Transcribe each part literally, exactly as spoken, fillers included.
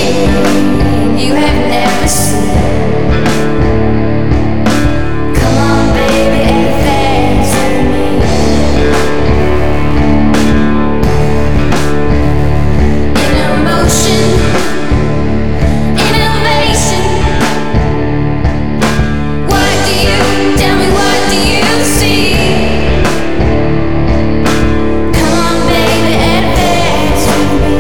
you have never seen. Come on, baby, advance with me. In motion, innovation. What do you tell me? What do you see? Come on, baby, advance with me.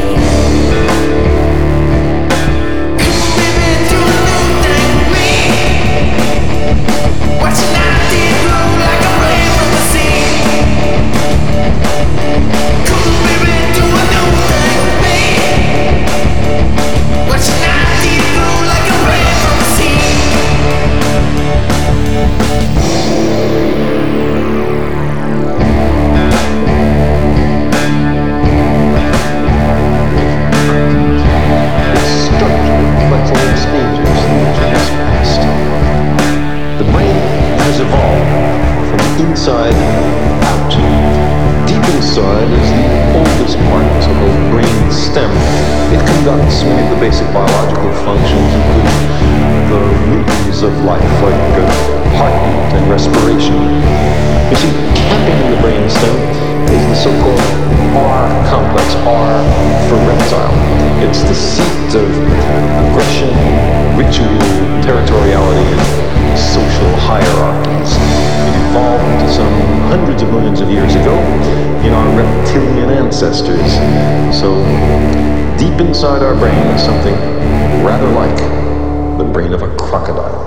Inside out. Deep inside is the oldest part of the brain stem. It conducts many of the basic biological functions, including the rhythms of life, like uh, heartbeat and respiration. You see, capping the brain stem is the so-called R complex, R for reptile. It's the seat of aggression, ritual, territoriality, and social hierarchies. It evolved some hundreds of millions of years ago in our reptilian ancestors. So, deep inside our brain is something rather like the brain of a crocodile.